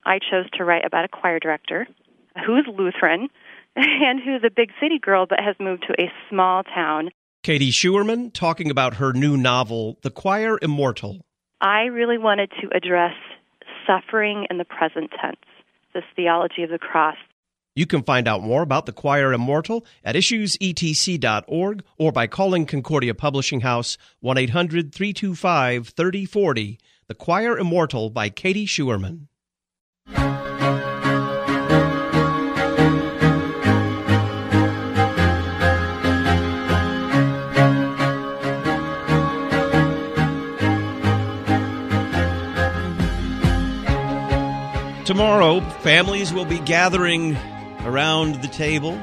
I chose to write about a choir director who's Lutheran and who's a big city girl but has moved to a small town. Katie Schuerman talking about her new novel, The Choir Immortal. I really wanted to address suffering in the present tense, this theology of the cross. You can find out more about The Choir Immortal at issuesetc.org or by calling Concordia Publishing House 1-800-325-3040. The Choir Immortal by Katie Schuerman. Tomorrow, families will be gathering around the table,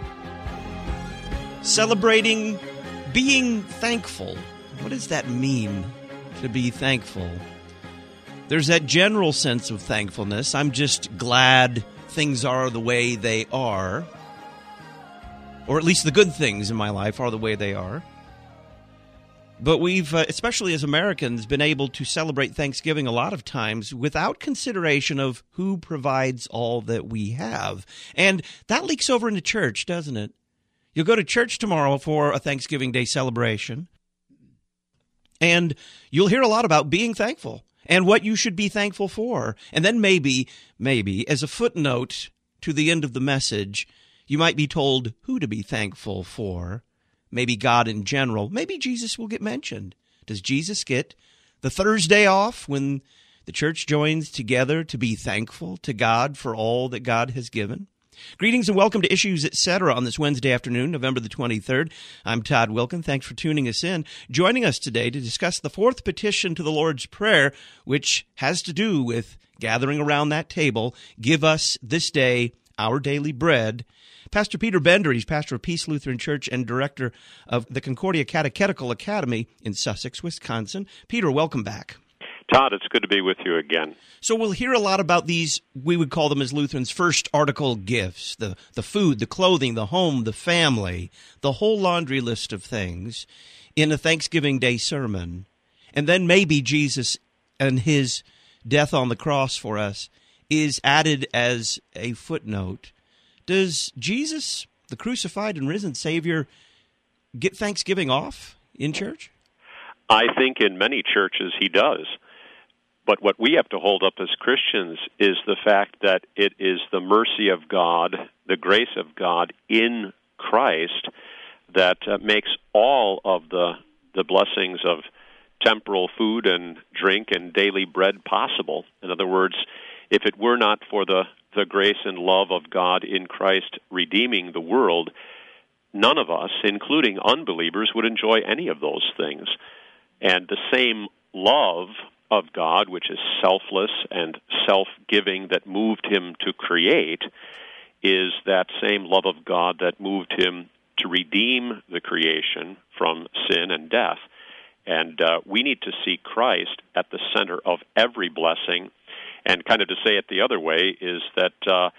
celebrating being thankful. What does that mean, to be thankful? There's that general sense of thankfulness. I'm just glad things are the way they are, or at least the good things in my life are the way they are. But we've, especially as Americans, been able to celebrate Thanksgiving a lot of times without consideration of who provides all that we have. And that leaks over into church, doesn't it? You'll go to church tomorrow for a Thanksgiving Day celebration, and you'll hear a lot about being thankful and what you should be thankful for. And then maybe, as a footnote to the end of the message, you might be told who to be thankful for. Maybe God in general. Maybe Jesus will get mentioned. Does Jesus get the Thursday off when the church joins together to be thankful to God for all that God has given? Greetings and welcome to Issues Etc. on this Wednesday afternoon, November the 23rd. I'm Todd Wilken. Thanks for tuning us in. Joining us today to discuss the fourth petition to the Lord's Prayer, which has to do with gathering around that table. Give us this day our daily bread. Pastor Peter Bender, he's pastor of Peace Lutheran Church and director of the Concordia Catechetical Academy in Sussex, Wisconsin. Peter, welcome back. Todd, it's good to be with you again. So we'll hear a lot about these, we would call them as Lutherans, first article gifts, the food, the clothing, the home, the family, the whole laundry list of things in a Thanksgiving Day sermon. And then maybe Jesus and his death on the cross for us is added as a footnote. Does Jesus, the crucified and risen Savior, get Thanksgiving off in church? I think in many churches he does. But what we have to hold up as Christians is the fact that it is the mercy of God, the grace of God in Christ that makes all of the blessings of temporal food and drink and daily bread possible. In other words, if it were not for the grace and love of God in Christ redeeming the world, none of us, including unbelievers, would enjoy any of those things. And the same love of God, which is selfless and self-giving that moved him to create, is that same love of God that moved him to redeem the creation from sin and death. And we need to see Christ at the center of every blessing. And kind of to say it the other way is that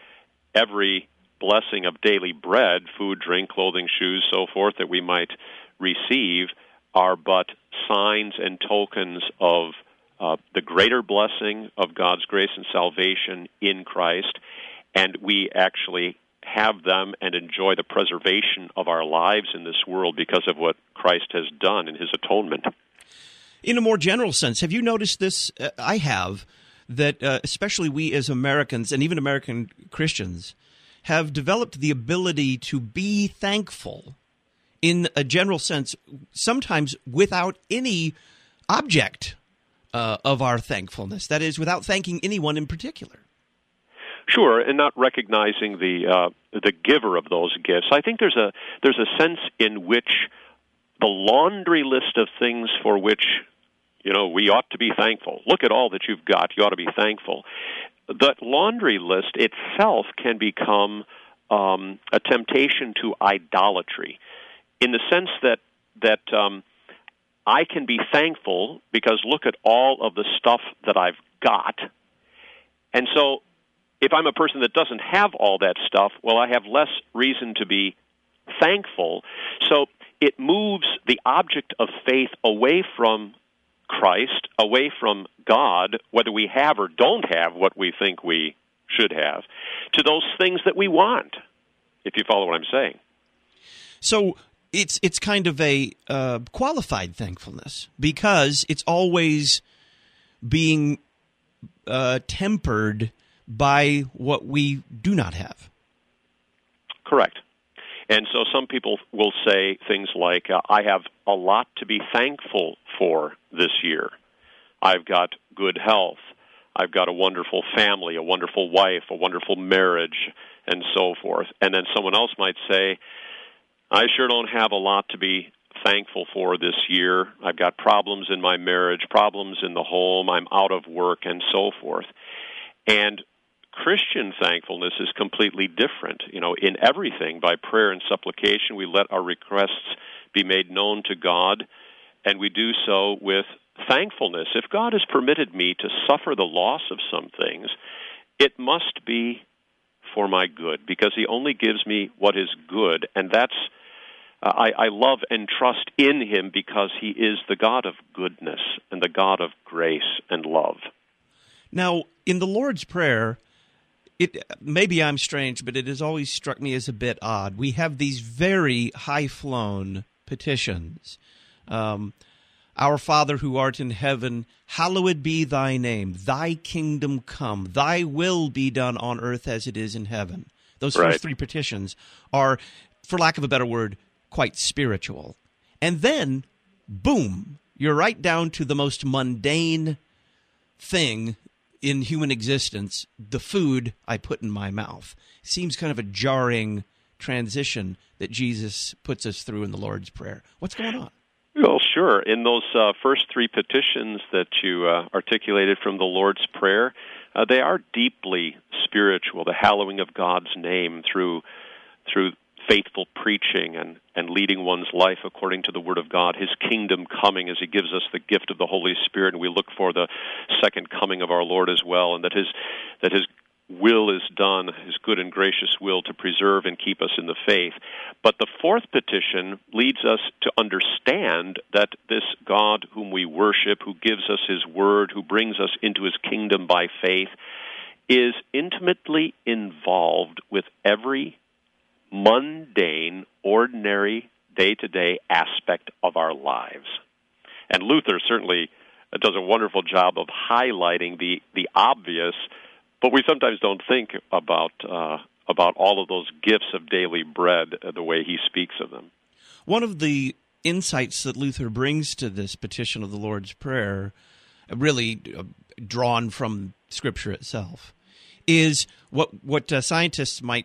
every blessing of daily bread, food, drink, clothing, shoes, so forth, that we might receive are but signs and tokens of the greater blessing of God's grace and salvation in Christ. And we actually have them and enjoy the preservation of our lives in this world because of what Christ has done in his atonement. In a more general sense, have you noticed this? I have. That especially we as Americans and even American Christians have developed the ability to be thankful in a general sense, sometimes without any object of our thankfulness. That is, without thanking anyone in particular. Sure, and not recognizing the giver of those gifts. I think there's a sense in which the laundry list of things for which we ought to be thankful. Look at all that you've got. You ought to be thankful. That laundry list itself can become a temptation to idolatry, in the sense that I can be thankful because look at all of the stuff that I've got. And so if I'm a person that doesn't have all that stuff, well, I have less reason to be thankful. So it moves the object of faith away from Christ, away from God, whether we have or don't have what we think we should have, to those things that we want, if you follow what I'm saying. So it's kind of a qualified thankfulness, because it's always being tempered by what we do not have. Correct. And so some people will say things like, I have a lot to be thankful for this year. I've got good health. I've got a wonderful family, a wonderful wife, a wonderful marriage, and so forth. And then someone else might say, I sure don't have a lot to be thankful for this year. I've got problems in my marriage, problems in the home, I'm out of work, and so forth. And Christian thankfulness is completely different. You know, in everything, by prayer and supplication, we let our requests be made known to God, and we do so with thankfulness. If God has permitted me to suffer the loss of some things, it must be for my good, because He only gives me what is good, and that's I love and trust in Him because He is the God of goodness and the God of grace and love. Now, in the Lord's Prayer, maybe I'm strange, but it has always struck me as a bit odd. We have these very high-flown petitions. Our Father who art in heaven, hallowed be thy name. Thy kingdom come. Thy will be done on earth as it is in heaven. Those first three petitions are, for lack of a better word, quite spiritual. And then, boom, you're right down to the most mundane thing in human existence, the food I put in my mouth. Seems kind of a jarring transition that Jesus puts us through in the Lord's Prayer. What's going on? Well, sure. In those first three petitions that you articulated from the Lord's Prayer, they are deeply spiritual, the hallowing of God's name through faithful preaching and leading one's life according to the Word of God, His kingdom coming as He gives us the gift of the Holy Spirit, and we look for the second coming of our Lord as well, and that His will is done, His good and gracious will to preserve and keep us in the faith. But the fourth petition leads us to understand that this God whom we worship, who gives us His Word, who brings us into His kingdom by faith, is intimately involved with every mundane, ordinary, day-to-day aspect of our lives. And Luther certainly does a wonderful job of highlighting the obvious, but we sometimes don't think about all of those gifts of daily bread the way he speaks of them. One of the insights that Luther brings to this petition of the Lord's Prayer, really drawn from Scripture itself, is what scientists might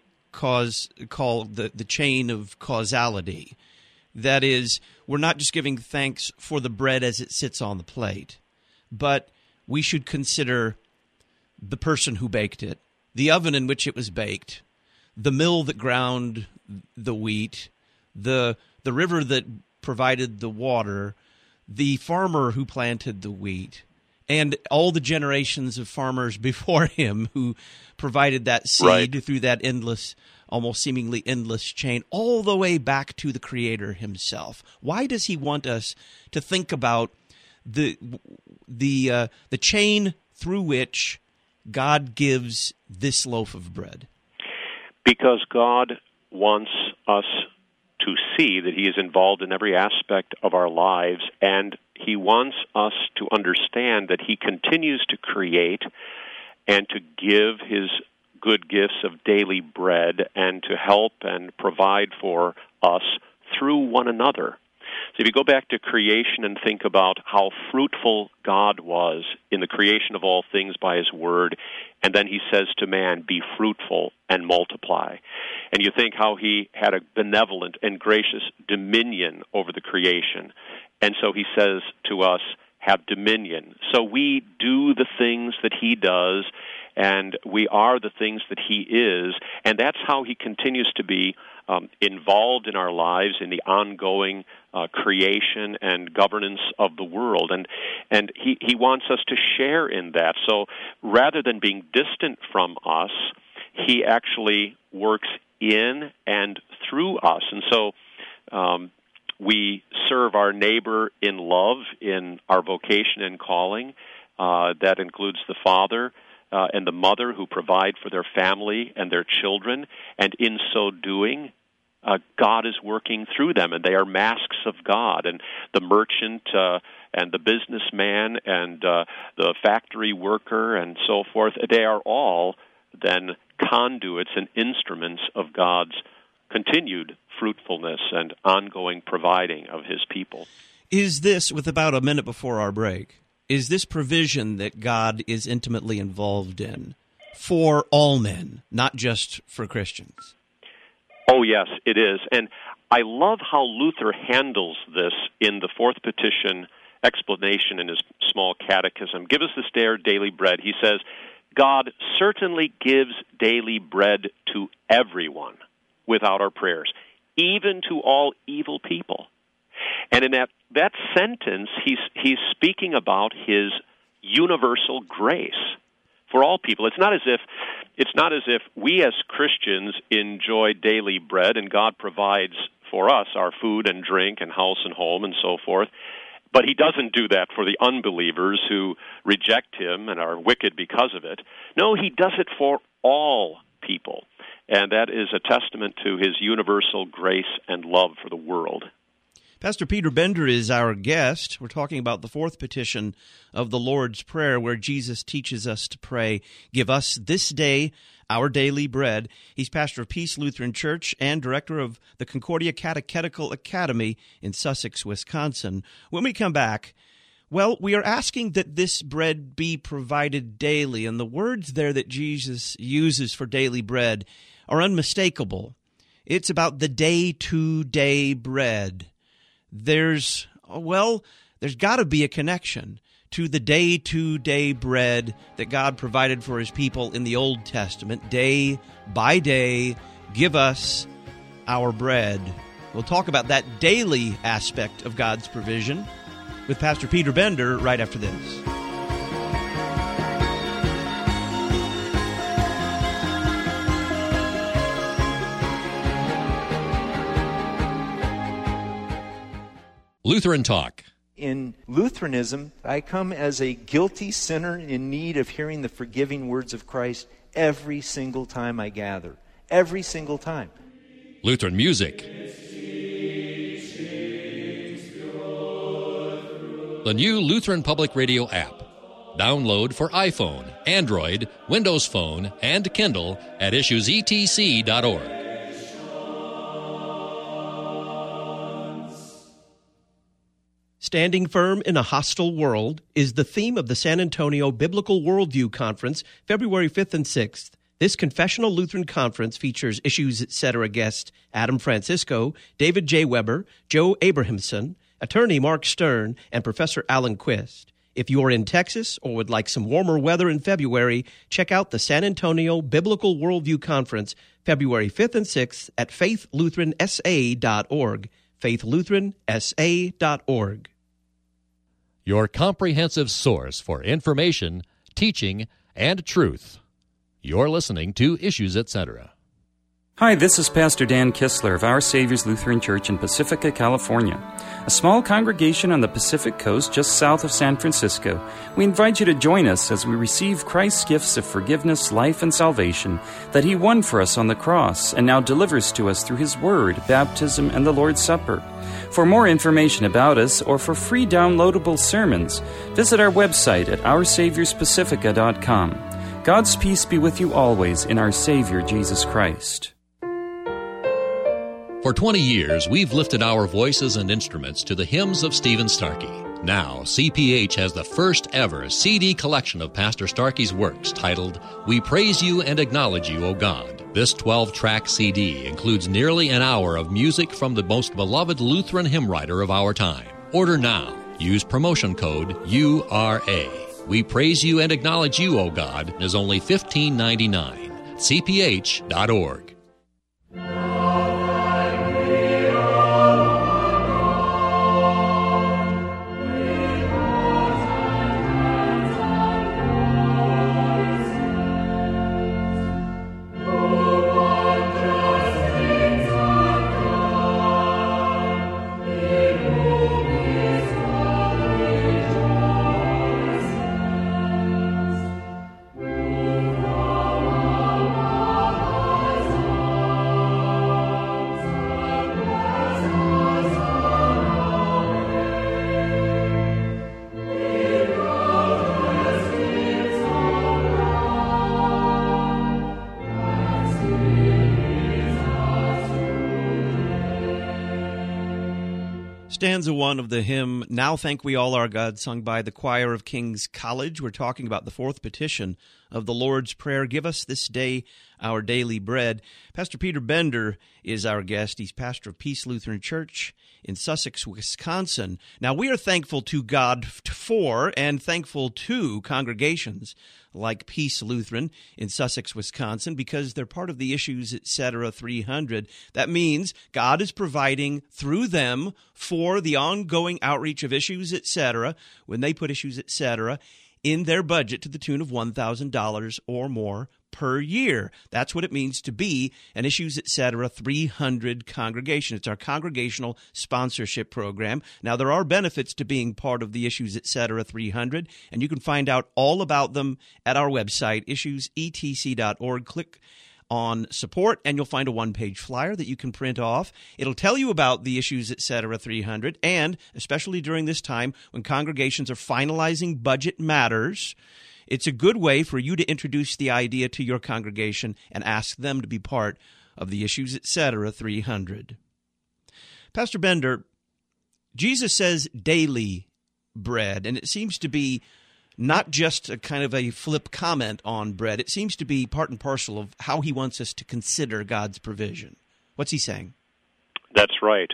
call the chain of causality. That is, we're not just giving thanks for the bread as it sits on the plate, but we should consider the person who baked it, the oven in which it was baked, the mill that ground the wheat, the river that provided the water, the farmer who planted the wheat, and all the generations of farmers before him who provided that seed through that endless, almost seemingly endless chain, all the way back to the Creator Himself. Why does He want us to think about the chain through which God gives this loaf of bread? Because God wants us to see that He is involved in every aspect of our lives, and He wants us to understand that He continues to create and to give His good gifts of daily bread and to help and provide for us through one another. So if you go back to creation and think about how fruitful God was in the creation of all things by His Word, and then He says to man, be fruitful and multiply. And you think how He had a benevolent and gracious dominion over the creation. And so He says to us, have dominion. So we do the things that He does, and we are the things that He is, and that's how He continues to be involved in our lives in the ongoing creation and governance of the world, and he wants us to share in that. So rather than being distant from us, He actually works in and through us. And so We serve our neighbor in love in our vocation and calling. That includes the father and the mother who provide for their family and their children, and in so doing, God is working through them, and they are masks of God. And the merchant and the businessman and the factory worker and so forth, they are all then conduits and instruments of God's continued fruitfulness and ongoing providing of His people. Is this, with about a minute before our break, is this provision that God is intimately involved in for all men, not just for Christians? Oh, yes, it is. And I love how Luther handles this in the fourth petition explanation in his small catechism. Give us this day our daily bread. He says, God certainly gives daily bread to everyone without our prayers, even to all evil people. And in that sentence, he's speaking about His universal grace for all people. It's not as if we as Christians enjoy daily bread and God provides for us our food and drink and house and home and so forth. But He doesn't do that for the unbelievers who reject Him and are wicked because of it. No, He does it for all people. And that is a testament to His universal grace and love for the world. Pastor Peter Bender is our guest. We're talking about the fourth petition of the Lord's Prayer, where Jesus teaches us to pray, "Give us this day our daily bread." He's pastor of Peace Lutheran Church and director of the Concordia Catechetical Academy in Sussex, Wisconsin. When we come back, well, we are asking that this bread be provided daily, and the words there that Jesus uses for daily bread are unmistakable. It's about the day-to-day bread. There's got to be a connection to the day-to-day bread that God provided for His people in the Old Testament. Day by day, give us our bread. We'll talk about that daily aspect of God's provision with Pastor Peter Bender right after this. Lutheran Talk. In Lutheranism, I come as a guilty sinner in need of hearing the forgiving words of Christ every single time I gather. Every single time. Lutheran music. The new Lutheran Public Radio app. Download for iPhone, Android, Windows Phone, and Kindle at issuesetc.org. Standing Firm in a Hostile World is the theme of the San Antonio Biblical Worldview Conference, February 5th and 6th. This confessional Lutheran conference features Issues Etc. guests Adam Francisco, David J. Weber, Joe Abrahamson, attorney Mark Stern, and Professor Alan Quist. If you are in Texas or would like some warmer weather in February, check out the San Antonio Biblical Worldview Conference, February 5th and 6th at faithluteransA.org, faithluteransA.org. Your comprehensive source for information, teaching, and truth. You're listening to Issues Etc. Hi, this is Pastor Dan Kistler of Our Savior's Lutheran Church in Pacifica, California, a small congregation on the Pacific Coast just south of San Francisco. We invite you to join us as we receive Christ's gifts of forgiveness, life, and salvation that He won for us on the cross and now delivers to us through His Word, baptism, and the Lord's Supper. For more information about us or for free downloadable sermons, visit our website at OurSaviorsPacifica.com. God's peace be with you always in our Savior, Jesus Christ. For 20 years, we've lifted our voices and instruments to the hymns of Stephen Starkey. Now, CPH has the first ever CD collection of Pastor Starkey's works titled, We Praise You and Acknowledge You, O God. This 12-track CD includes nearly an hour of music from the most beloved Lutheran hymn writer of our time. Order now. Use promotion code URA. We Praise You and Acknowledge You, O God is only $15.99. CPH.org. stanza 1 of the hymn, Now Thank We All Our God, sung by the Choir of King's College. We're talking about the fourth petition of the Lord's Prayer, Give us this day our daily bread. Pastor Peter Bender is our guest. He's pastor of Peace Lutheran Church in Sussex, Wisconsin. Now, we are thankful to God for and thankful to congregations like Peace Lutheran in Sussex, Wisconsin, because they're part of the Issues Etc. 300. That means God is providing through them for the ongoing outreach of Issues Etc. when they put Issues Etc. in their budget to the tune of $1,000 or more per year. That's what it means to be an Issues Etc. 300 congregation. It's our congregational sponsorship program. Now, there are benefits to being part of the Issues Etc. 300, and you can find out all about them at our website, issuesetc.org. Click on support, and you'll find a one-page flyer that you can print off. It'll tell you about the Issues Etc. 300, and especially during this time when congregations are finalizing budget matters, it's a good way for you to introduce the idea to your congregation and ask them to be part of the Issues Etc. 300. Pastor Bender, Jesus says daily bread, and it seems to be not just a kind of a flip comment on bread. It seems to be part and parcel of how he wants us to consider God's provision. What's he saying? That's right.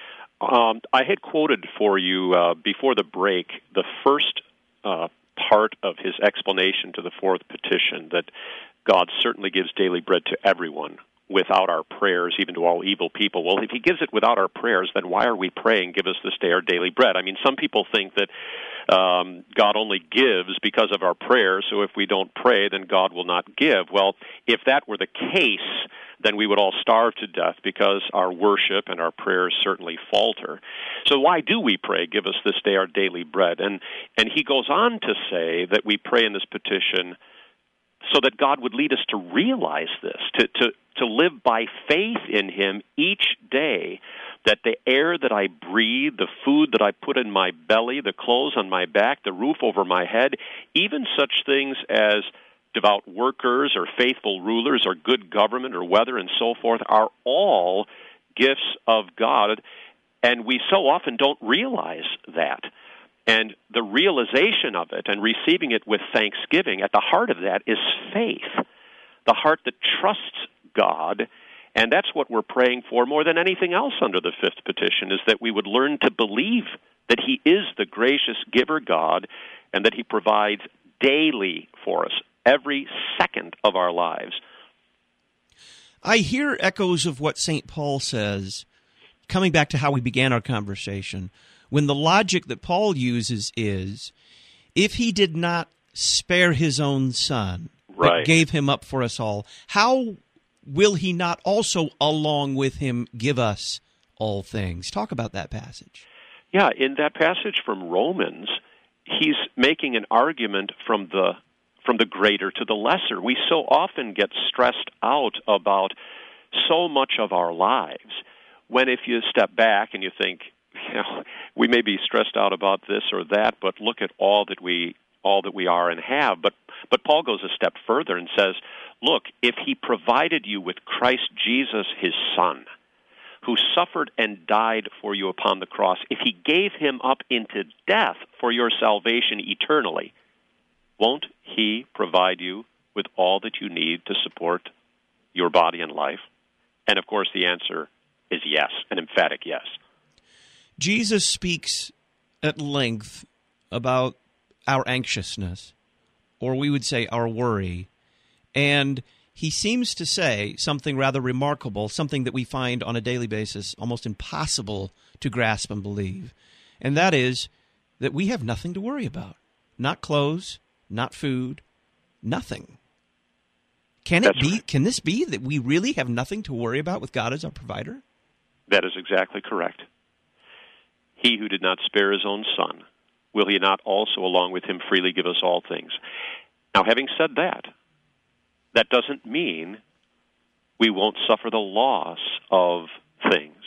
I had quoted for you before the break the first part of his explanation to the fourth petition, that God certainly gives daily bread to everyone without our prayers, even to all evil people. Well, if he gives it without our prayers, then why are we praying, give us this day our daily bread? I mean, some people think that God only gives because of our prayers, so if we don't pray, then God will not give. Well, if that were the case, then we would all starve to death because our worship and our prayers certainly falter. So why do we pray, give us this day our daily bread? And he goes on to say that we pray in this petition so that God would lead us to realize this, to live by faith in him each day, that the air that I breathe, the food that I put in my belly, the clothes on my back, the roof over my head, even such things as devout workers or faithful rulers or good government or weather and so forth are all gifts of God, and we so often don't realize that. And the realization of it and receiving it with thanksgiving, at the heart of that is faith, the heart that trusts God. And that's what we're praying for more than anything else under the fifth petition, is that we would learn to believe that he is the gracious giver God and that he provides daily for us, every second of our lives. I hear echoes of what St. Paul says, coming back to how we began our conversation, when the logic that Paul uses is, if he did not spare his own son, but gave him up for us all, how will he not also, along with him, give us all things? Talk about that passage. Yeah, in that passage from Romans, he's making an argument from the greater to the lesser. We so often get stressed out about so much of our lives, when if you step back and you think, we may be stressed out about this or that, but look at all that we are and have. But Paul goes a step further and says, look, if he provided you with Christ Jesus, his Son, who suffered and died for you upon the cross, if he gave him up into death for your salvation eternally, won't he provide you with all that you need to support your body and life? And of course the answer is yes, an emphatic yes. Jesus speaks at length about our anxiousness, or we would say our worry, and he seems to say something rather remarkable, something that we find on a daily basis almost impossible to grasp and believe, and that is that we have nothing to worry about. Not clothes, not food, nothing. Can this be that we really have nothing to worry about with God as our provider? That is exactly correct. He who did not spare his own son, will he not also along with him freely give us all things? Now, having said that, that doesn't mean we won't suffer the loss of things.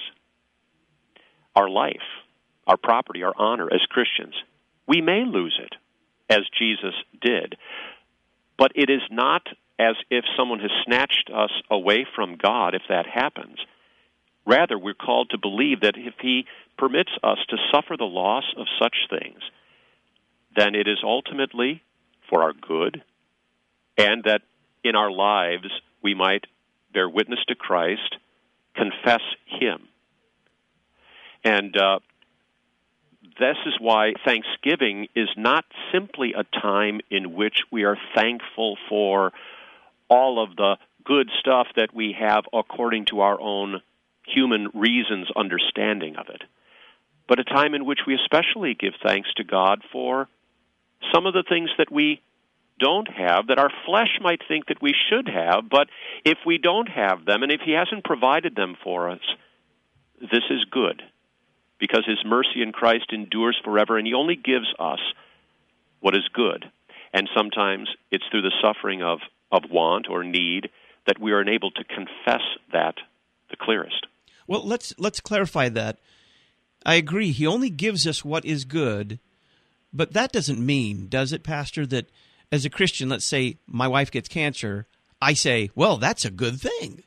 Our life, our property, our honor as Christians, we may lose it, as Jesus did. But it is not as if someone has snatched us away from God if that happens. Rather, we're called to believe that if he permits us to suffer the loss of such things, then it is ultimately for our good, and that in our lives we might bear witness to Christ, confess him. And this is why Thanksgiving is not simply a time in which we are thankful for all of the good stuff that we have according to our own human reason's understanding of it, but a time in which we especially give thanks to God for some of the things that we don't have, that our flesh might think that we should have, but if we don't have them, and if he hasn't provided them for us, this is good, because his mercy in Christ endures forever, and he only gives us what is good. And sometimes it's through the suffering of want or need that we are enabled to confess that the clearest. Well, let's clarify that. I agree. He only gives us what is good, but that doesn't mean, does it, Pastor, that as a Christian, let's say my wife gets cancer, I say, well, that's a good thing.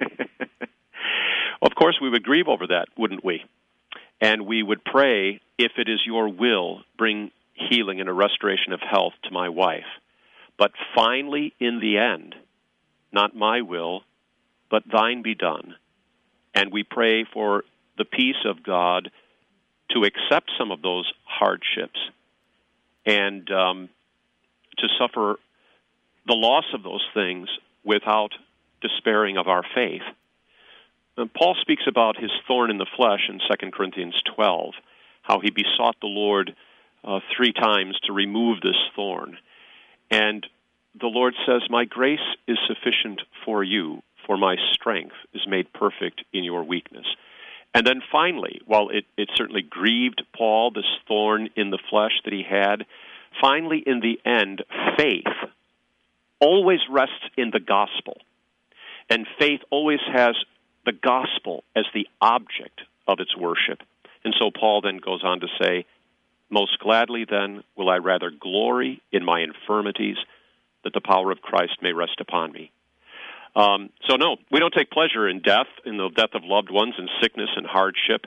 Of course, we would grieve over that, wouldn't we? And we would pray, if it is your will, bring healing and a restoration of health to my wife. But finally, in the end, not my will, but thine be done. And we pray for the peace of God to accept some of those hardships and to suffer the loss of those things without despairing of our faith. And Paul speaks about his thorn in the flesh in 2 Corinthians 12, how he besought the Lord 3 times to remove this thorn. And the Lord says, my grace is sufficient for you, for my strength is made perfect in your weakness. And then finally, while it certainly grieved Paul, this thorn in the flesh that he had, finally in the end, faith always rests in the gospel. And faith always has the gospel as the object of its worship. And so Paul then goes on to say, most gladly then will I rather glory in my infirmities, that the power of Christ may rest upon me. So no, we don't take pleasure in death, in the death of loved ones, in sickness and hardship.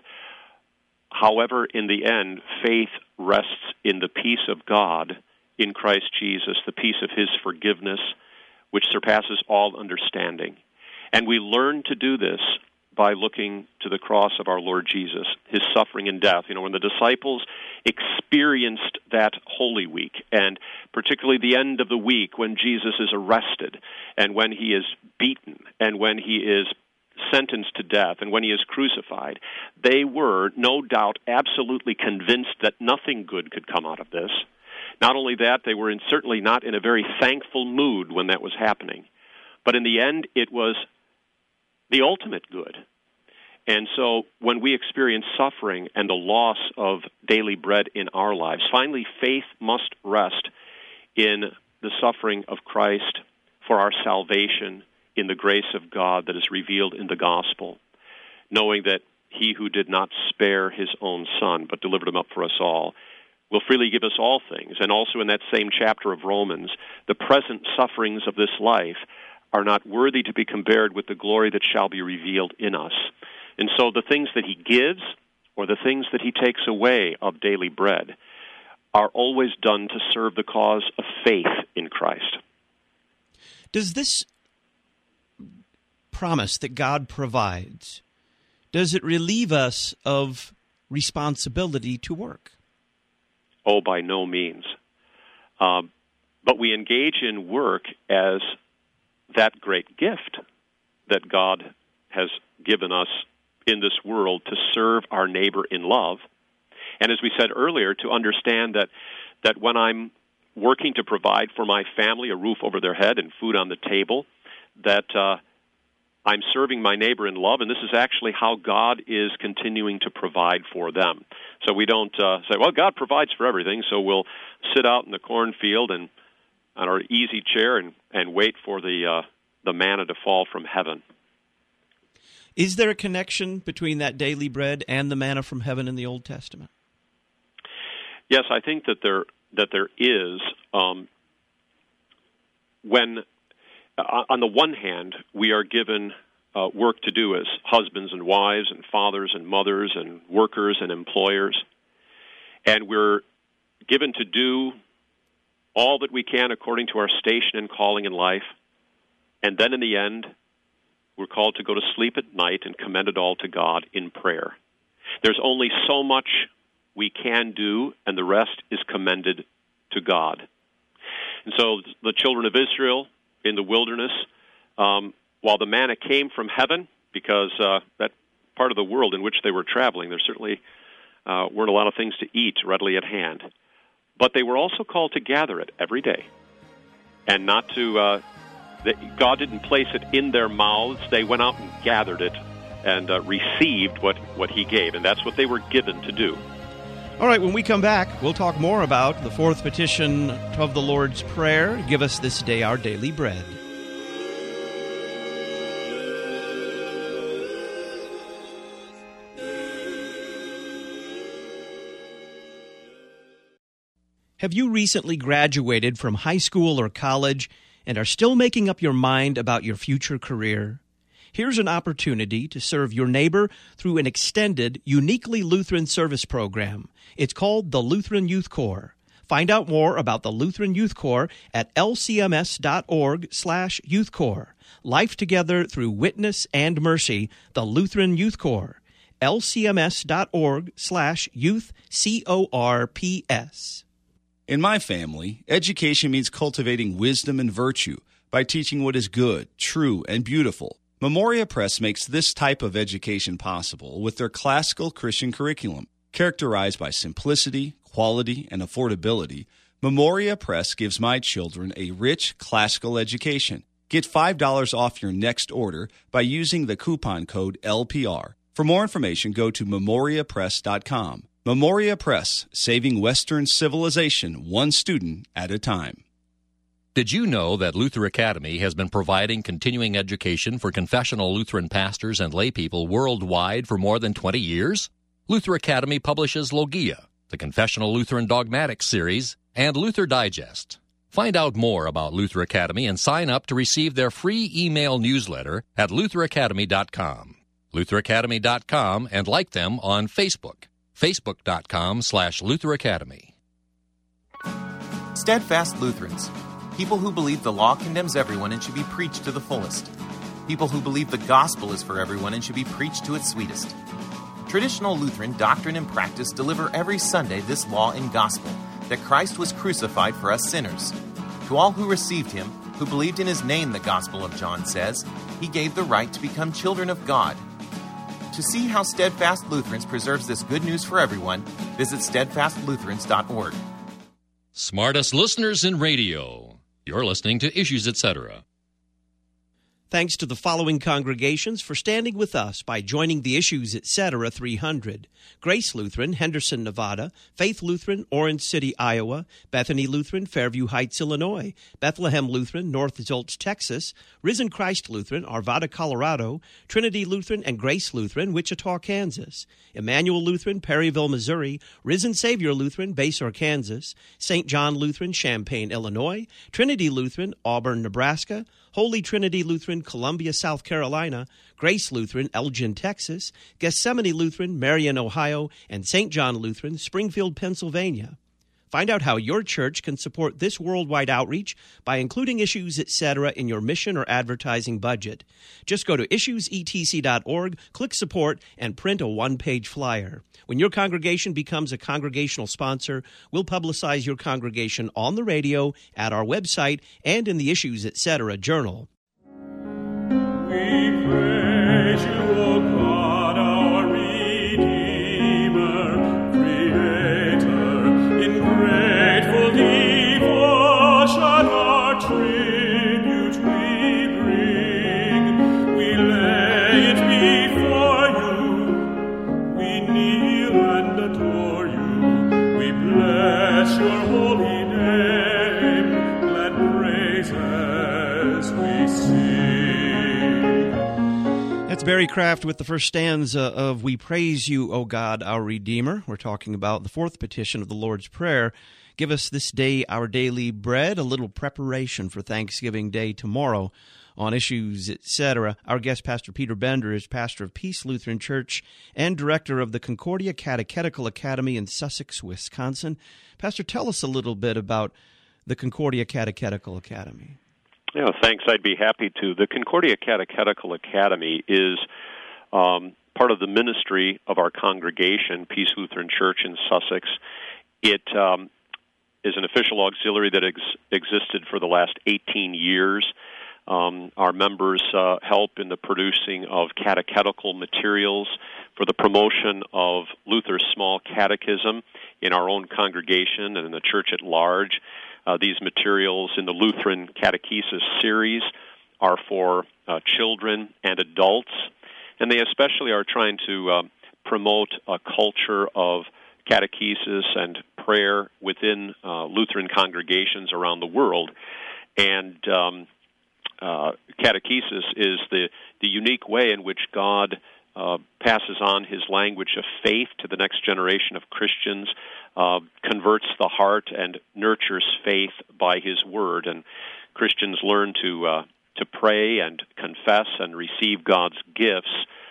However, in the end, faith rests in the peace of God in Christ Jesus, the peace of his forgiveness, which surpasses all understanding. And we learn to do this by looking to the cross of our Lord Jesus, his suffering and death. You know, when the disciples experienced that Holy Week, and particularly the end of the week when Jesus is arrested, and when he is beaten, and when he is sentenced to death, and when he is crucified, they were, no doubt, absolutely convinced that nothing good could come out of this. Not only that, they were certainly not in a very thankful mood when that was happening. But in the end, it was the ultimate good. And so when we experience suffering and the loss of daily bread in our lives, finally faith must rest in the suffering of Christ for our salvation, in the grace of God that is revealed in the gospel, knowing that he who did not spare his own son but delivered him up for us all will freely give us all things. And also in that same chapter of Romans, the present sufferings of this life are not worthy to be compared with the glory that shall be revealed in us. And so the things that he gives or the things that he takes away of daily bread are always done to serve the cause of faith in Christ. Does this promise that God provides, does it relieve us of responsibility to work? Oh, by no means. But we engage in work as that great gift that God has given us in this world to serve our neighbor in love. And as we said earlier, to understand that when I'm working to provide for my family a roof over their head and food on the table, that I'm serving my neighbor in love, and this is actually how God is continuing to provide for them. So we don't say, well, God provides for everything, so we'll sit out in the cornfield and on our easy chair and wait for the manna to fall from heaven. Is there a connection between that daily bread and the manna from heaven in the Old Testament? Yes, I think that there is. When on the one hand we are given work to do as husbands and wives and fathers and mothers and workers and employers. And we're given to do all that we can according to our station and calling in life. And then in the end, we're called to go to sleep at night and commend it all to God in prayer. There's only so much we can do, and the rest is commended to God. And so the children of Israel in the wilderness, while the manna came from heaven, because that part of the world in which they were traveling, there certainly weren't a lot of things to eat readily at hand. But they were also called to gather it every day, and not to, God didn't place it in their mouths. They went out and gathered it and received what He gave, and that's what they were given to do. All right, when we come back, we'll talk more about the fourth petition of the Lord's Prayer, give us this day our daily bread. Have you recently graduated from high school or college and are still making up your mind about your future career? Here's an opportunity to serve your neighbor through an extended, uniquely Lutheran service program. It's called the Lutheran Youth Corps. Find out more about the Lutheran Youth Corps at lcms.org/Youth Corps. Life Together Through Witness and Mercy, the Lutheran Youth Corps. lcms.org/Youth CORPS. In my family, education means cultivating wisdom and virtue by teaching what is good, true, and beautiful. Memoria Press makes this type of education possible with their classical Christian curriculum. Characterized by simplicity, quality, and affordability, Memoria Press gives my children a rich classical education. Get $5 off your next order by using the coupon code LPR. For more information, go to memoriapress.com. Memoria Press, saving Western civilization one student at a time. Did you know that Luther Academy has been providing continuing education for confessional Lutheran pastors and laypeople worldwide for more than 20 years? Luther Academy publishes Logia, the Confessional Lutheran Dogmatics series, and Luther Digest. Find out more about Luther Academy and sign up to receive their free email newsletter at lutheracademy.com. lutheracademy.com, and like them on Facebook. facebook.com/Luther Academy. Steadfast Lutherans. People who believe the law condemns everyone and should be preached to the fullest. People who believe the gospel is for everyone and should be preached to its sweetest. Traditional Lutheran doctrine and practice deliver every Sunday this law and gospel, that Christ was crucified for us sinners. To all who received Him, who believed in His name, the Gospel of John says, He gave the right to become children of God. To see how Steadfast Lutherans preserves this good news for everyone, visit steadfastlutherans.org. Smartest listeners in radio. You're listening to Issues, Etc. Thanks to the following congregations for standing with us by joining the Issues, Etc. 300. Grace Lutheran, Henderson, Nevada. Faith Lutheran, Orange City, Iowa. Bethany Lutheran, Fairview Heights, Illinois. Bethlehem Lutheran, North Zoltz, Texas. Risen Christ Lutheran, Arvada, Colorado. Trinity Lutheran and Grace Lutheran, Wichita, Kansas. Emmanuel Lutheran, Perryville, Missouri. Risen Savior Lutheran, Basehor, Kansas. St. John Lutheran, Champaign, Illinois. Trinity Lutheran, Auburn, Nebraska. Holy Trinity Lutheran, Columbia, South Carolina. Grace Lutheran, Elgin, Texas. Gethsemane Lutheran, Marion, Ohio. And St. John Lutheran, Springfield, Pennsylvania. Find out how your church can support this worldwide outreach by including Issues, Etc. in your mission or advertising budget. Just go to issuesetc.org, click Support, and print a one-page flyer. When your congregation becomes a congregational sponsor, we'll publicize your congregation on the radio, at our website, and in the Issues, Etc. journal. We praise you, O God, our Redeemer, Creator, in grateful devotion our tribute we bring. We lay it before you, we kneel and adore you, we bless your holy name, glad praises we sing. That's Barry Kraft with the first stanza of We Praise You, O God, our Redeemer. We're talking about the fourth petition of the Lord's Prayer. Give us this day our daily bread, a little preparation for Thanksgiving Day tomorrow. on issues, etc. Our guest, Pastor Peter Bender, is pastor of Peace Lutheran Church and director of the Concordia Catechetical Academy in Sussex, Wisconsin. Pastor, tell us a little bit about the Concordia Catechetical Academy. Yeah, thanks. I'd be happy to. The Concordia Catechetical Academy is part of the ministry of our congregation, Peace Lutheran Church in Sussex. It is an official auxiliary that existed for the last 18 years. Our members help in the producing of catechetical materials for the promotion of Luther's small catechism in our own congregation and in the church at large. These materials in the Lutheran Catechesis series are for children and adults, and they especially are trying to promote a culture of catechesis and prayer within Lutheran congregations around the world. And catechesis is the unique way in which God passes on his language of faith to the next generation of Christians, converts the heart and nurtures faith by his word. And Christians learn to pray and confess and receive God's gifts,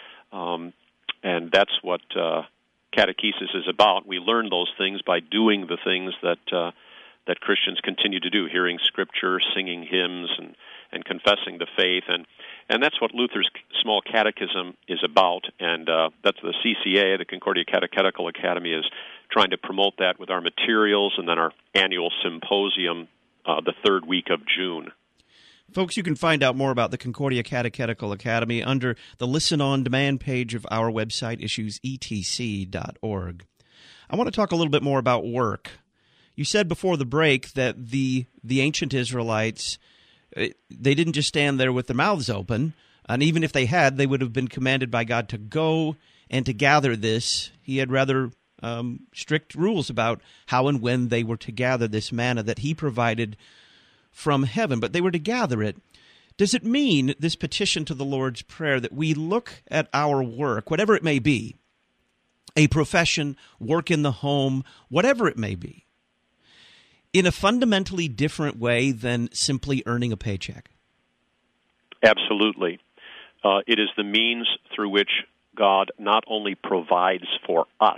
and that's what catechesis is about. We learn those things by doing the things that Christians continue to do, hearing Scripture, singing hymns, and confessing the faith. And that's what Luther's Small Catechism is about, and that's the CCA, the Concordia Catechetical Academy, is trying to promote that with our materials and then our annual symposium the third week of June. Folks, you can find out more about the Concordia Catechetical Academy under the Listen On Demand page of our website, issuesetc.org. I want to talk a little bit more about work. You said before the break that the ancient Israelites, they didn't just stand there with their mouths open, and even if they had, they would have been commanded by God to go and to gather this. He had rather strict rules about how and when they were to gather this manna that he provided from heaven, but they were to gather it. Does it mean, this petition to the Lord's Prayer, that we look at our work, whatever it may be, a profession, work in the home, whatever it may be, in a fundamentally different way than simply earning a paycheck? Absolutely. It is the means through which God not only provides for us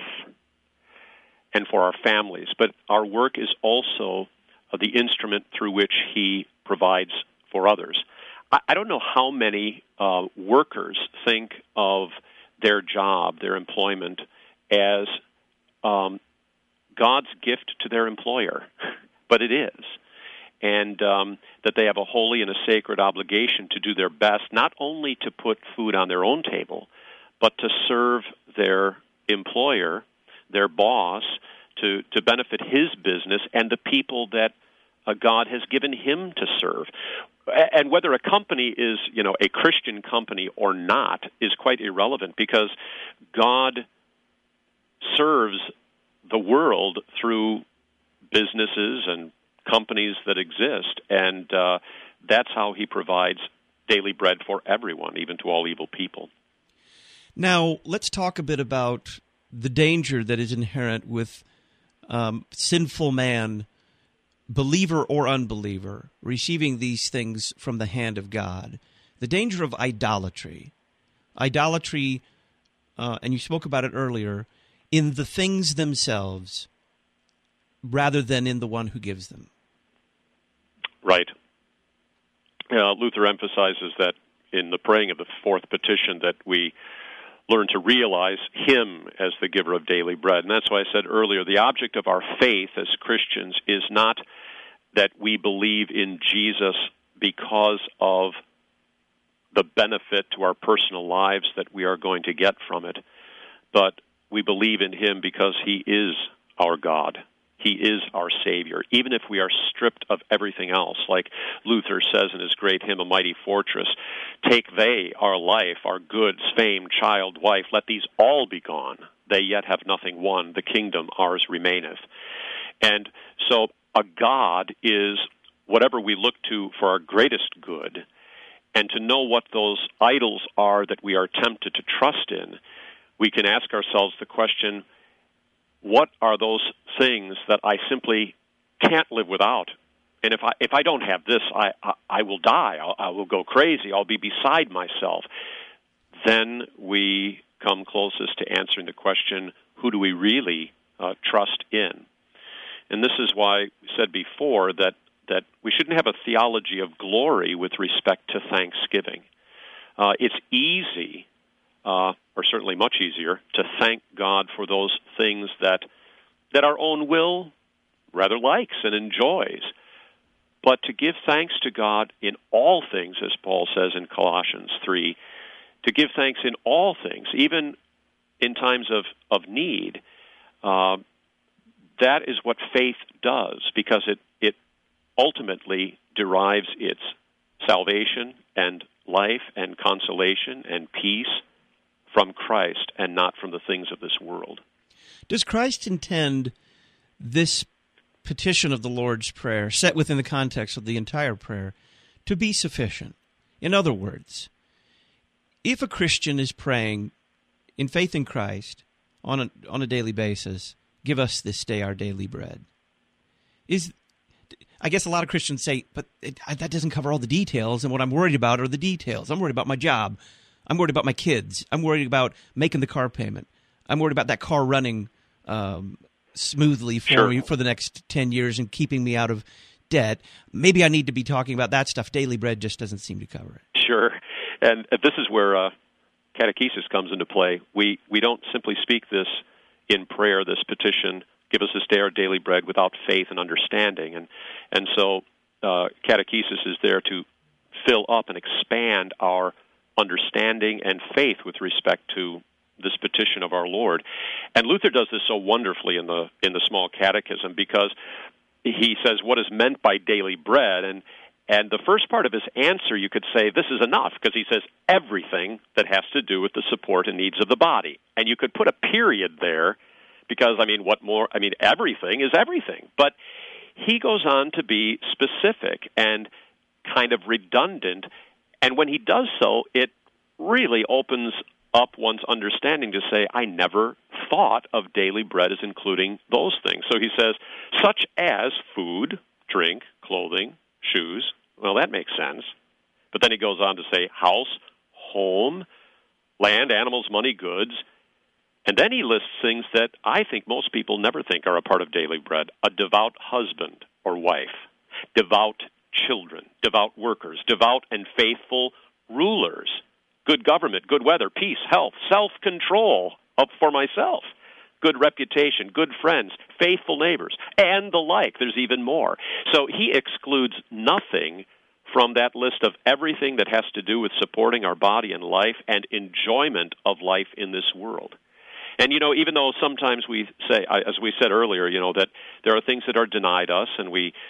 and for our families, but our work is also the instrument through which he provides for others. I don't know how many workers think of their job, their employment, as God's gift to their employer, but it is. And that they have a holy and a sacred obligation to do their best, not only to put food on their own table, but to serve their employer, their boss, to benefit his business and the people that God has given him to serve. And whether a company is, a Christian company or not is quite irrelevant, because God serves the world through businesses and companies that exist, and that's how he provides daily bread for everyone, even to all evil people. Now, let's talk a bit about the danger that is inherent with sinful man, believer or unbeliever, receiving these things from the hand of God. The danger of idolatry. Idolatry, and you spoke about it earlier, in the things themselves rather than in the one who gives them. Right. Luther emphasizes that in the praying of the fourth petition that we learn to realize him as the giver of daily bread. And that's why I said earlier, the object of our faith as Christians is not that we believe in Jesus because of the benefit to our personal lives that we are going to get from it, but we believe in him because he is our God. He is our Savior, even if we are stripped of everything else. Like Luther says in his great hymn, A Mighty Fortress, take they our life, our goods, fame, child, wife, let these all be gone. They yet have nothing won, the kingdom ours remaineth. And so a God is whatever we look to for our greatest good, and to know what those idols are that we are tempted to trust in, we can ask ourselves the question, what are those things that I simply can't live without and if I don't have this, I will die. I will go crazy. I'll be beside myself. Then we come closest to answering the question, who do we really trust in? And this is why we said before that we shouldn't have a theology of glory with respect to thanksgiving. It's easy, or certainly much easier, to thank God for those things that our own will rather likes and enjoys. But to give thanks to God in all things, as Paul says in Colossians 3, to give thanks in all things, even in times of need, that is what faith does, because it ultimately derives its salvation and life and consolation and peace from Christ and not from the things of this world. Does Christ intend this petition of the Lord's Prayer, set within the context of the entire prayer, to be sufficient? In other words, if a Christian is praying in faith in Christ on a daily basis, give us this day our daily bread, I guess a lot of Christians say, but that doesn't cover all the details, and what I'm worried about are the details. I'm worried about my job. I'm worried about my kids. I'm worried about making the car payment. I'm worried about that car running smoothly for me for the next 10 years and keeping me out of debt. Maybe I need to be talking about that stuff. Daily bread just doesn't seem to cover it. Sure. And this is where catechesis comes into play. We don't simply speak this in prayer, this petition, give us this day our daily bread, without faith and understanding. And so catechesis is there to fill up and expand our understanding and faith with respect to this petition of our Lord. And Luther does this so wonderfully in the Small Catechism, because he says what is meant by daily bread, and the first part of his answer, you could say, this is enough, because he says everything that has to do with the support and needs of the body. And you could put a period there, because, what more? Everything is everything. But he goes on to be specific and kind of redundant, and when he does so, it really opens up one's understanding to say, I never thought of daily bread as including those things. So he says, such as food, drink, clothing, shoes. Well, that makes sense. But then he goes on to say house, home, land, animals, money, goods. And then he lists things that I think most people never think are a part of daily bread. A devout husband or wife, devout children, devout workers, devout and faithful rulers, good government, good weather, peace, health, self-control for myself, good reputation, good friends, faithful neighbors, and the like. There's even more. So he excludes nothing from that list of everything that has to do with supporting our body and life and enjoyment of life in this world. And, even though sometimes we say, as we said earlier, that there are things that are denied us, and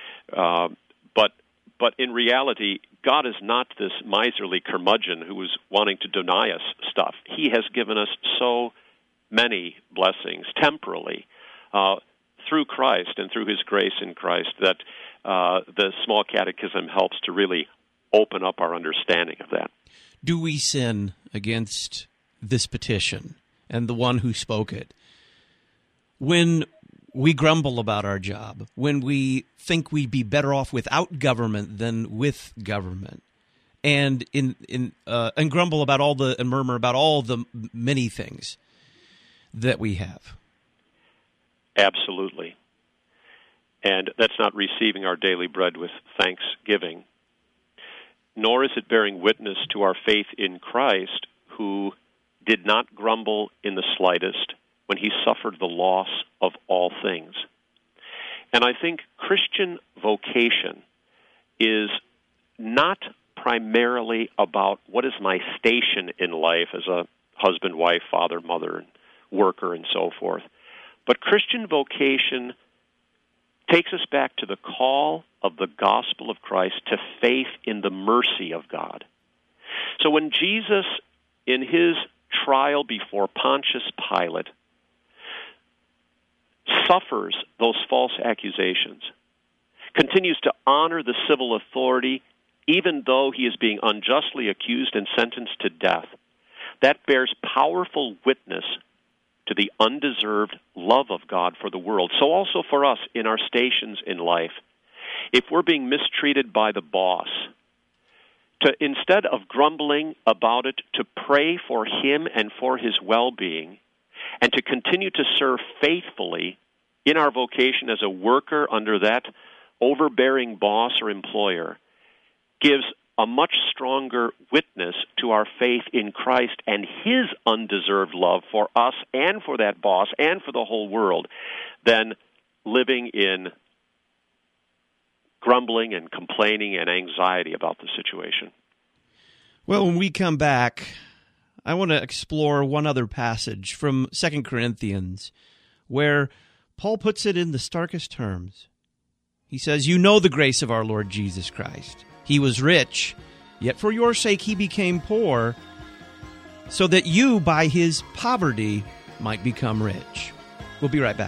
but in reality, God is not this miserly curmudgeon who is wanting to deny us stuff. He has given us so many blessings temporally through Christ and through His grace in Christ that the Small Catechism helps to really open up our understanding of that. Do we sin against this petition and the one who spoke it when we grumble about our job, when we think we'd be better off without government than with government, and and grumble about and murmur about all the many things that we have? Absolutely. And that's not receiving our daily bread with thanksgiving, nor is it bearing witness to our faith in Christ, who did not grumble in the slightest when he suffered the loss of all things. And I think Christian vocation is not primarily about what is my station in life as a husband, wife, father, mother, and worker, and so forth. But Christian vocation takes us back to the call of the gospel of Christ to faith in the mercy of God. So when Jesus, in his trial before Pontius Pilate, suffers those false accusations, continues to honor the civil authority even though he is being unjustly accused and sentenced to death, that bears powerful witness to the undeserved love of God for the world. So also for us in our stations in life. If we're being mistreated by the boss, to instead of grumbling about it, to pray for him and for his well-being, and to continue to serve faithfully in our vocation as a worker under that overbearing boss or employer, gives a much stronger witness to our faith in Christ and his undeserved love for us and for that boss and for the whole world than living in grumbling and complaining and anxiety about the situation. Well, when we come back, I want to explore one other passage from 2 Corinthians where Paul puts it in the starkest terms. He says, "You know the grace of our Lord Jesus Christ. He was rich, yet for your sake he became poor, so that you by his poverty might become rich." We'll be right back.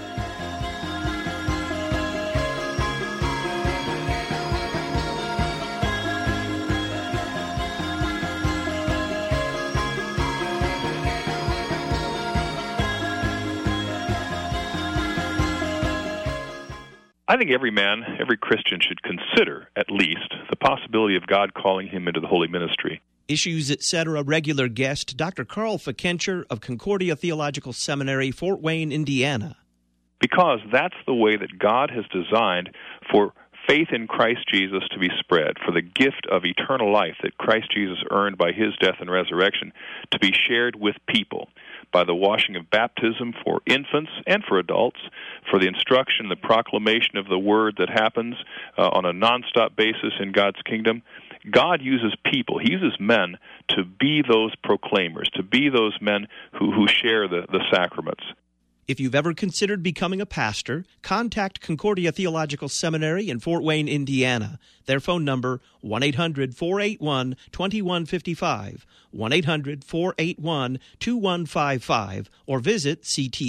I think every man, every Christian should consider, at least, the possibility of God calling him into the holy ministry. Issues, Etc. regular guest, Dr. Carl Fikencher of Concordia Theological Seminary, Fort Wayne, Indiana. Because that's the way that God has designed for faith in Christ Jesus to be spread, for the gift of eternal life that Christ Jesus earned by his death and resurrection to be shared with people by the washing of baptism for infants and for adults, for the instruction, the proclamation of the word that happens on a nonstop basis in God's kingdom. God uses people, he uses men to be those proclaimers, to be those men who share the sacraments. If you've ever considered becoming a pastor, contact Concordia Theological Seminary in Fort Wayne, Indiana. Their phone number, 1-800-481-2155, 1-800-481-2155, or visit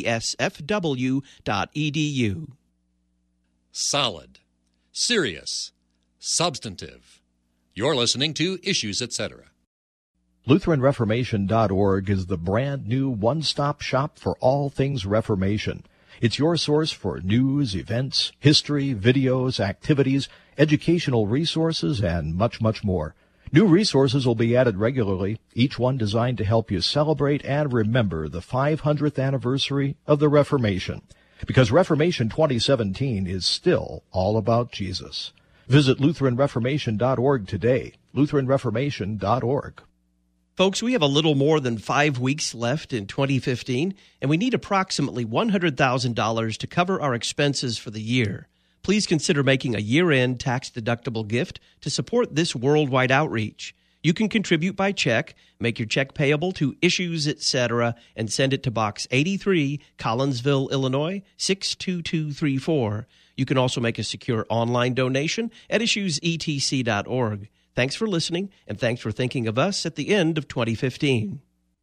ctsfw.edu. Solid, serious, substantive. You're listening to Issues, Etc. LutheranReformation.org is the brand new one-stop shop for all things Reformation. It's your source for news, events, history, videos, activities, educational resources, and much, much more. New resources will be added regularly, each one designed to help you celebrate and remember the 500th anniversary of the Reformation. Because Reformation 2017 is still all about Jesus. Visit LutheranReformation.org today, LutheranReformation.org. Folks, we have a little more than 5 weeks left in 2015, and we need approximately $100,000 to cover our expenses for the year. Please consider making a year-end tax-deductible gift to support this worldwide outreach. You can contribute by check, make your check payable to Issues, Etc., and send it to Box 83, Collinsville, Illinois, 62234. You can also make a secure online donation at issuesetc.org. Thanks for listening, and thanks for thinking of us at the end of 2015.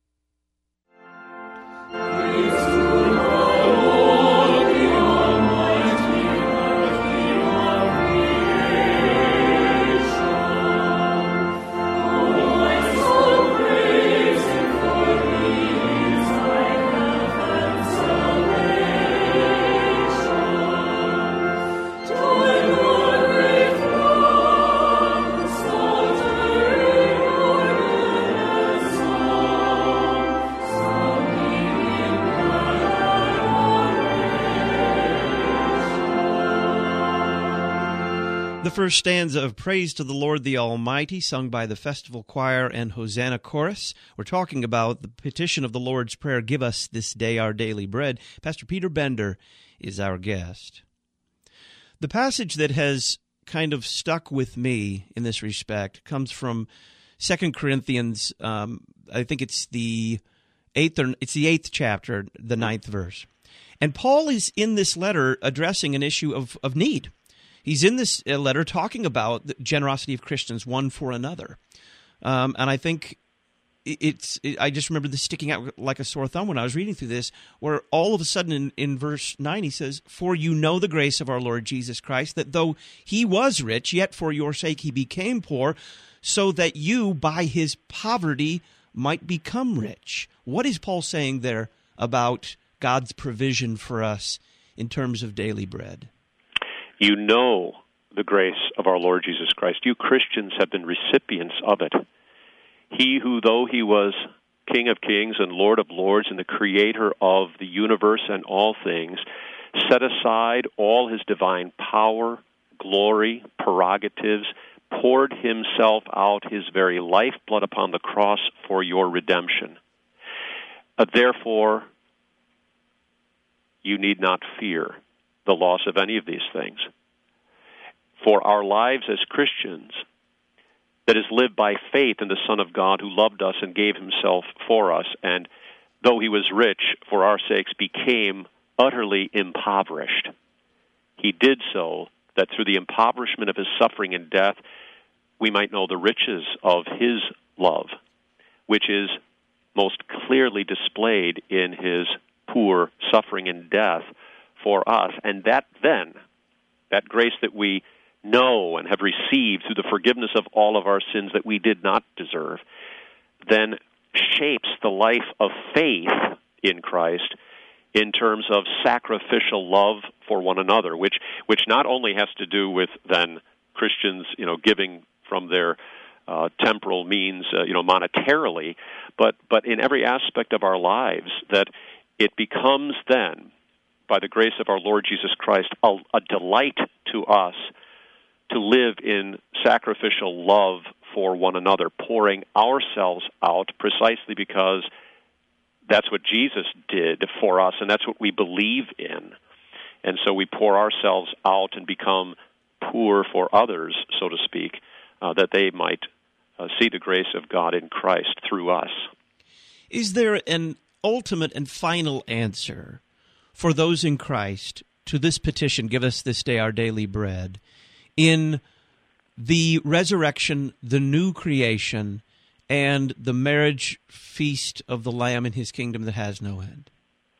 The first stanza of Praise to the Lord the Almighty, sung by the Festival Choir and Hosanna Chorus. We're talking about the petition of the Lord's Prayer, "Give us this day our daily bread." Pastor Peter Bender is our guest. The passage that has kind of stuck with me in this respect comes from 2 Corinthians. I think it's the eighth chapter, the 9th verse. And Paul is in this letter addressing an issue of need. He's in this letter talking about the generosity of Christians one for another. And I think I just remember this sticking out like a sore thumb when I was reading through this, where all of a sudden in verse 9 he says, "For you know the grace of our Lord Jesus Christ, that though he was rich, yet for your sake he became poor, so that you by his poverty might become rich." What is Paul saying there about God's provision for us in terms of daily bread? You know the grace of our Lord Jesus Christ. You Christians have been recipients of it. He who, though he was King of kings and Lord of lords and the creator of the universe and all things, set aside all his divine power, glory, prerogatives, poured himself out his very lifeblood upon the cross for your redemption. Therefore, you need not fear the loss of any of these things. For our lives as Christians, that is lived by faith in the Son of God who loved us and gave himself for us, and though he was rich, for our sakes became utterly impoverished. He did so that through the impoverishment of his suffering and death, we might know the riches of his love, which is most clearly displayed in his poor suffering and death for us. And that then, that grace that we know and have received through the forgiveness of all of our sins that we did not deserve, then shapes the life of faith in Christ in terms of sacrificial love for one another, which not only has to do with then Christians, giving from their temporal means, monetarily, but in every aspect of our lives, that it becomes then, by the grace of our Lord Jesus Christ, a delight to us to live in sacrificial love for one another, pouring ourselves out precisely because that's what Jesus did for us, and that's what we believe in. And so we pour ourselves out and become poor for others, so to speak, that they might see the grace of God in Christ through us. Is there an ultimate and final answer for those in Christ to this petition, give us this day our daily bread, in the resurrection, the new creation, and the marriage feast of the Lamb in his kingdom that has no end?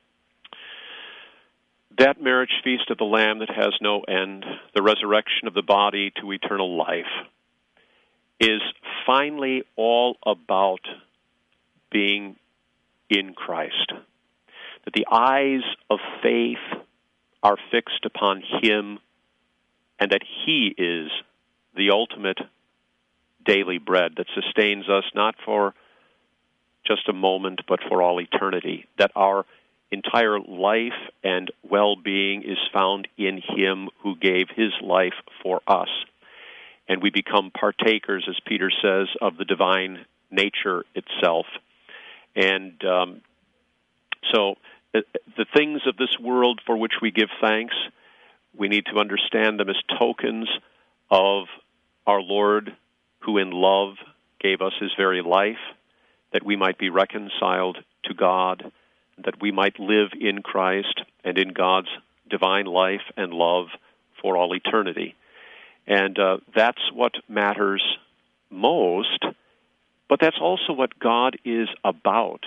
That marriage feast of the Lamb that has no end, the resurrection of the body to eternal life, is finally all about being in Christ. That the eyes of faith are fixed upon him, and that he is the ultimate daily bread that sustains us not for just a moment, but for all eternity. That our entire life and well-being is found in him who gave his life for us. And we become partakers, as Peter says, of the divine nature itself. And so the things of this world for which we give thanks, we need to understand them as tokens of our Lord, who in love gave us his very life, that we might be reconciled to God, that we might live in Christ and in God's divine life and love for all eternity. And that's what matters most, but that's also what God is about.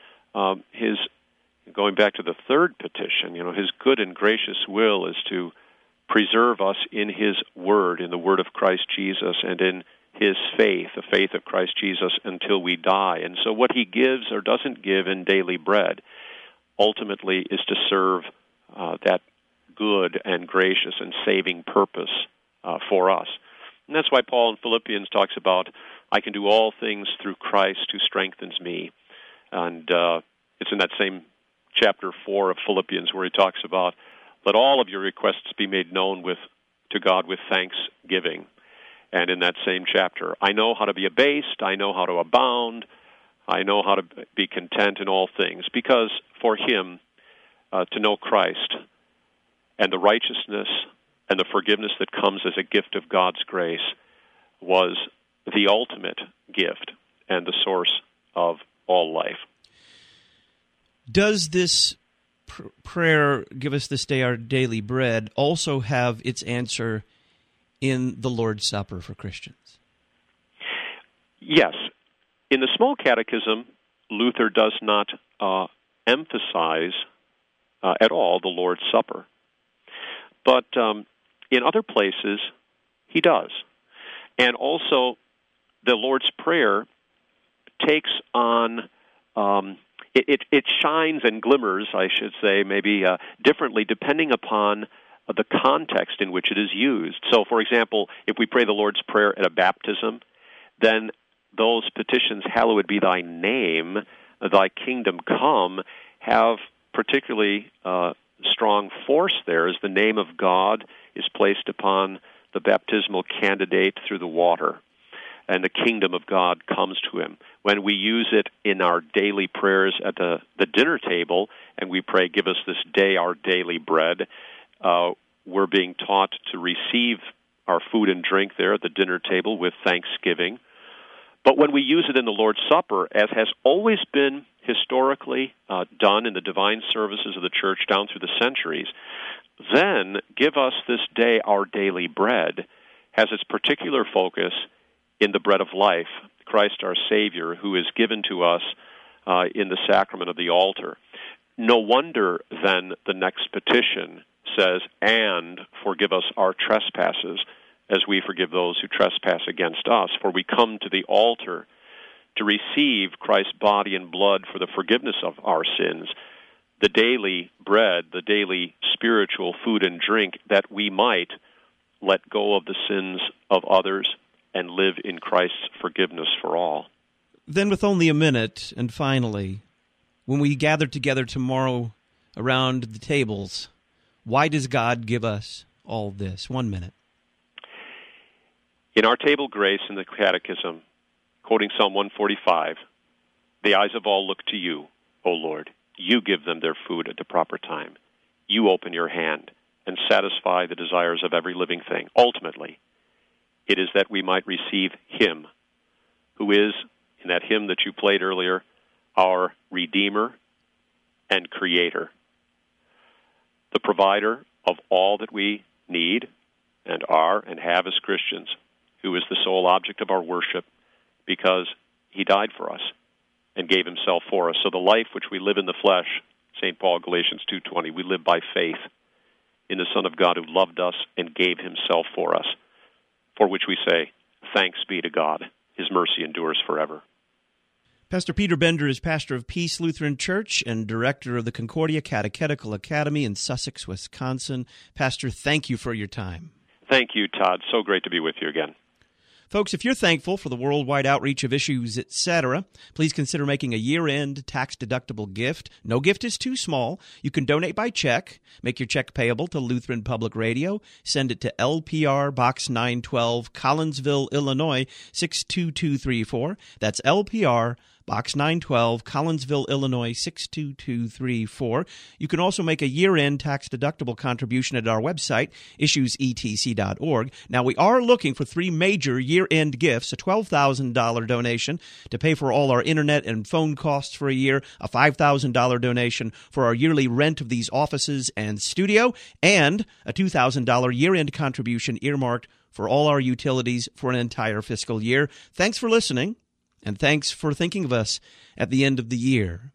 Going back to the third petition, his good and gracious will is to preserve us in his word, in the word of Christ Jesus, and in his faith, the faith of Christ Jesus, until we die. And so what he gives or doesn't give in daily bread ultimately is to serve that good and gracious and saving purpose for us. And that's why Paul in Philippians talks about, I can do all things through Christ who strengthens me. And it's in that same chapter 4 of Philippians where he talks about, let all of your requests be made known to God with thanksgiving. And in that same chapter, I know how to be abased, I know how to abound, I know how to be content in all things, because for him to know Christ and the righteousness and the forgiveness that comes as a gift of God's grace was the ultimate gift and the source of all life. Does this prayer, give us this day our daily bread, also have its answer in the Lord's Supper for Christians? Yes. In the Small Catechism, Luther does not emphasize at all the Lord's Supper. But in other places, he does. And also, the Lord's Prayer takes on, it shines and glimmers, I should say, maybe differently, depending upon the context in which it is used. So, for example, if we pray the Lord's Prayer at a baptism, then those petitions, hallowed be thy name, thy kingdom come, have particularly strong force there as the name of God is placed upon the baptismal candidate through the water, and the kingdom of God comes to him. When we use it in our daily prayers at the dinner table, and we pray, give us this day our daily bread, we're being taught to receive our food and drink there at the dinner table with thanksgiving. But when we use it in the Lord's Supper, as has always been historically done in the divine services of the church down through the centuries, then give us this day our daily bread has its particular focus in the bread of life, Christ our Savior, who is given to us in the sacrament of the altar. No wonder, then, the next petition says, and forgive us our trespasses, as we forgive those who trespass against us. For we come to the altar to receive Christ's body and blood for the forgiveness of our sins, the daily bread, the daily spiritual food and drink, that we might let go of the sins of others and live in Christ's forgiveness for all. Then, with only a minute, and finally, when we gather together tomorrow around the tables, why does God give us all this? 1 minute. In our table grace in the Catechism, quoting Psalm 145, the eyes of all look to you, O Lord. You give them their food at the proper time. You open your hand and satisfy the desires of every living thing. Ultimately, it is that we might receive Him, who is, in that hymn that you played earlier, our Redeemer and Creator, the provider of all that we need and are and have as Christians, who is the sole object of our worship because He died for us and gave Himself for us. So the life which we live in the flesh, St. Paul, Galatians 2:20, we live by faith in the Son of God who loved us and gave Himself for us, for which we say, thanks be to God. His mercy endures forever. Pastor Peter Bender is pastor of Peace Lutheran Church and director of the Concordia Catechetical Academy in Sussex, Wisconsin. Pastor, thank you for your time. Thank you, Todd. So great to be with you again. Folks, if you're thankful for the worldwide outreach of Issues, etc., please consider making a year-end tax-deductible gift. No gift is too small. You can donate by check. Make your check payable to Lutheran Public Radio. Send it to LPR Box 912, Collinsville, Illinois, 62234. That's LPR Box 912, Collinsville, Illinois, 62234. You can also make a year-end tax-deductible contribution at our website, issuesetc.org. Now, we are looking for 3 major year-end gifts: a $12,000 donation to pay for all our internet and phone costs for a year, a $5,000 donation for our yearly rent of these offices and studio, and a $2,000 year-end contribution earmarked for all our utilities for an entire fiscal year. Thanks for listening. And thanks for thinking of us at the end of the year.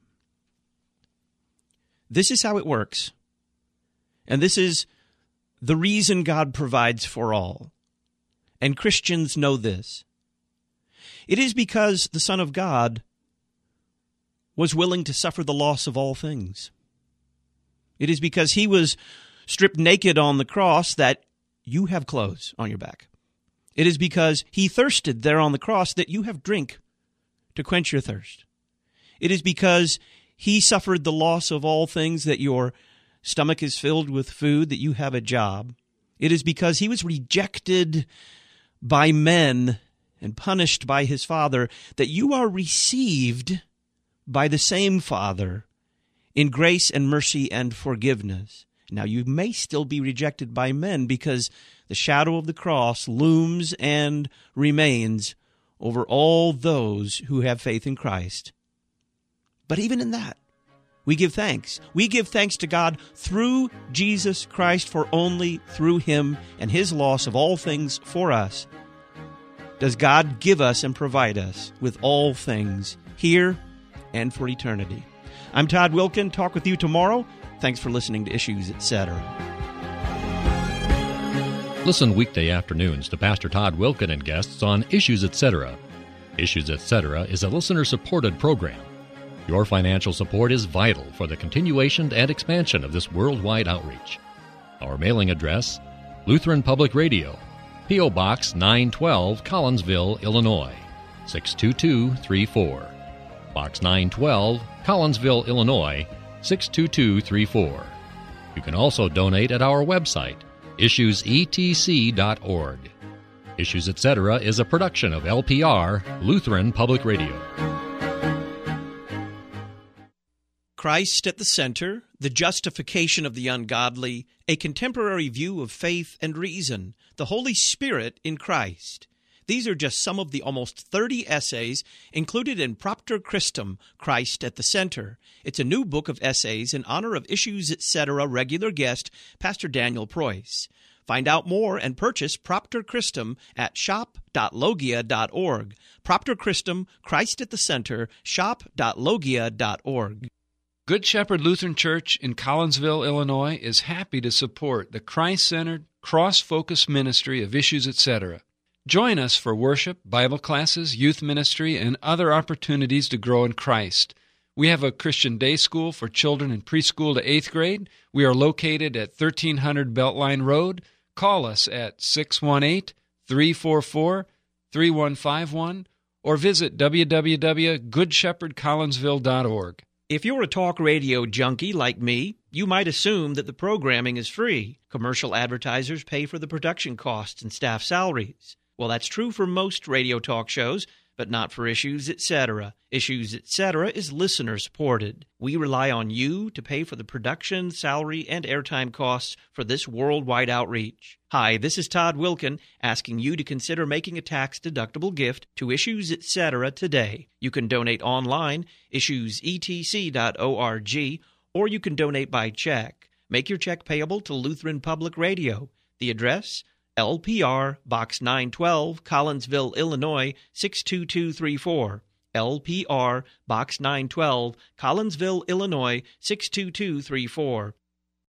This is how it works. And this is the reason God provides for all. And Christians know this. It is because the Son of God was willing to suffer the loss of all things. It is because He was stripped naked on the cross that you have clothes on your back. It is because He thirsted there on the cross that you have drink to quench your thirst. It is because He suffered the loss of all things that your stomach is filled with food, that you have a job. It is because He was rejected by men and punished by His Father that you are received by the same Father in grace and mercy and forgiveness. Now, you may still be rejected by men because the shadow of the cross looms and remains over all those who have faith in Christ. But even in that, we give thanks. We give thanks to God through Jesus Christ, for only through Him and His loss of all things for us does God give us and provide us with all things here and for eternity. I'm Todd Wilken. Talk with you tomorrow. Thanks for listening to Issues, etc. Listen weekday afternoons to Pastor Todd Wilken and guests on Issues, Etc. Issues, Etc. is a listener-supported program. Your financial support is vital for the continuation and expansion of this worldwide outreach. Our mailing address, Lutheran Public Radio, P.O. Box 912, Collinsville, Illinois, 62234. Box 912, Collinsville, Illinois, 62234. You can also donate at our website, issuesetc.org. Issues Etc. is a production of LPR, Lutheran Public Radio. Christ at the center, the justification of the ungodly, a contemporary view of faith and reason, the Holy Spirit in Christ. These are just some of the almost 30 essays included in Propter Christum, Christ at the Center. It's a new book of essays in honor of Issues Etc. regular guest, Pastor Daniel Preuss. Find out more and purchase Propter Christum at shop.logia.org. Propter Christum, Christ at the Center, shop.logia.org. Good Shepherd Lutheran Church in Collinsville, Illinois is happy to support the Christ-centered, cross-focused ministry of Issues Etc. Join us for worship, Bible classes, youth ministry, and other opportunities to grow in Christ. We have a Christian day school for children in preschool to 8th grade. We are located at 1300 Beltline Road. Call us at 618-344-3151 or visit www.goodshepherdcollinsville.org. If you're a talk radio junkie like me, you might assume that the programming is free. Commercial advertisers pay for the production costs and staff salaries. Well, that's true for most radio talk shows, but not for Issues Etc. Issues Etc. is listener-supported. We rely on you to pay for the production, salary, and airtime costs for this worldwide outreach. Hi, this is Todd Wilkin, asking you to consider making a tax-deductible gift to Issues Etc. today. You can donate online, issuesetc.org, or you can donate by check. Make your check payable to Lutheran Public Radio. The address, LPR, Box 912, Collinsville, Illinois, 62234. LPR, Box 912, Collinsville, Illinois, 62234.